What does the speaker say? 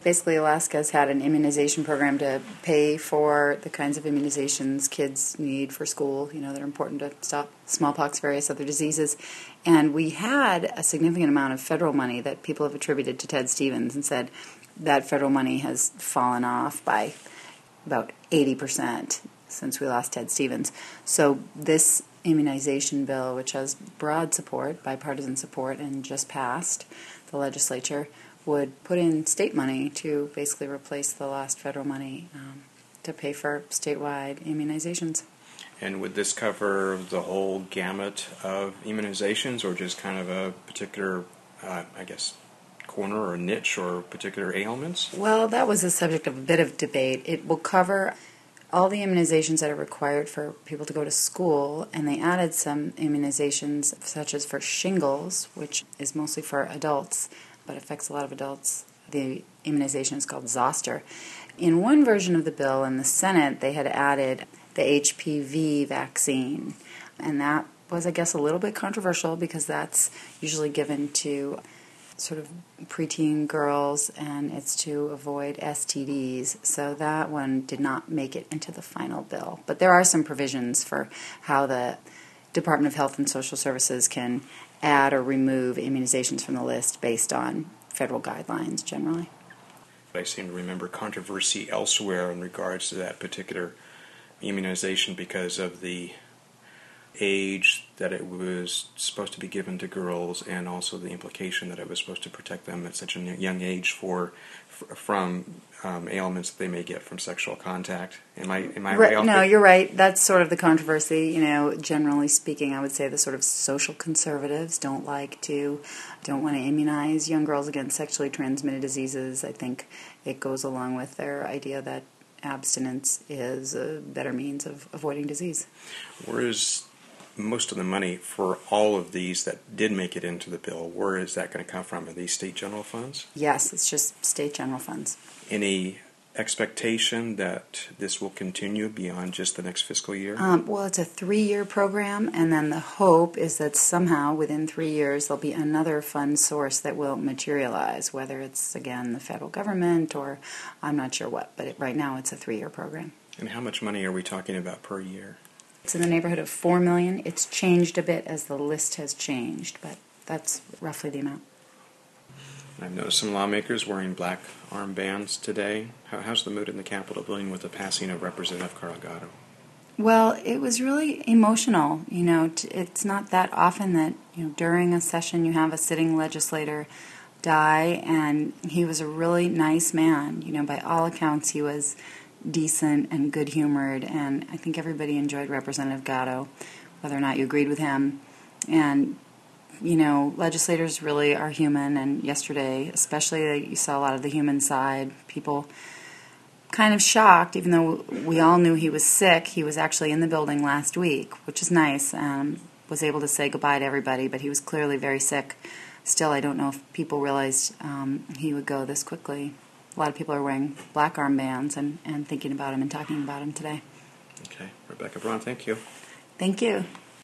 Basically, Alaska has had an immunization program to pay for the kinds of immunizations kids need for school, that are important to stop smallpox, various other diseases. And we had a significant amount of federal money that people have attributed to Ted Stevens and said that federal money has fallen off by about 80% since we lost Ted Stevens. So this immunization bill, which has broad support, bipartisan support, and just passed the legislature, would put in state money to basically replace the lost federal money to pay for statewide immunizations. And would this cover the whole gamut of immunizations, or just kind of a particular, corner or niche or particular ailments? Well, that was the subject of a bit of debate. It will cover all the immunizations that are required for people to go to school, and they added some immunizations such as for shingles, which is mostly for adults, but affects a lot of adults. The immunization is called zoster. In one version of the bill in the Senate, they had added the HPV vaccine, and that was, I guess, a little bit controversial because that's usually given to sort of preteen girls, and it's to avoid STDs. So that one did not make it into the final bill. But there are some provisions for how the Department of Health and Social Services can add or remove immunizations from the list based on federal guidelines generally. I seem to remember controversy elsewhere in regards to that particular immunization because of the age that it was supposed to be given to girls, and also the implication that it was supposed to protect them at such a young age from ailments that they may get from sexual contact. Am I right? No, you're right. That's sort of the controversy. Generally speaking, I would say the sort of social conservatives don't want to immunize young girls against sexually transmitted diseases. I think it goes along with their idea that abstinence is a better means of avoiding disease. Whereas most of the money for all of these that did make it into the bill, where is that going to come from? Are these state general funds? Yes, it's just state general funds. Any expectation that this will continue beyond just the next fiscal year? Well, it's a 3-year program, and then the hope is that somehow within 3 years there'll be another fund source that will materialize, whether it's, again, the federal government or I'm not sure what, but right now it's a 3-year program. And how much money are we talking about per year? It's in the neighborhood of $4 million. It's changed a bit as the list has changed, but that's roughly the amount. I've noticed some lawmakers wearing black armbands today. How's the mood in the Capitol building with the passing of Representative Carl Gatto? Well, it was really emotional. It's not that often that during a session you have a sitting legislator die, and he was a really nice man. By all accounts, he was decent and good-humored, and I think everybody enjoyed Representative Gatto, whether or not you agreed with him. And, legislators really are human, and yesterday, especially, you saw a lot of the human side. People kind of shocked, even though we all knew he was sick. He was actually in the building last week, which is nice, was able to say goodbye to everybody, but he was clearly very sick. Still, I don't know if people realized he would go this quickly. A lot of people are wearing black armbands and thinking about him and talking about him today. Okay. Rebecca Braun, thank you. Thank you.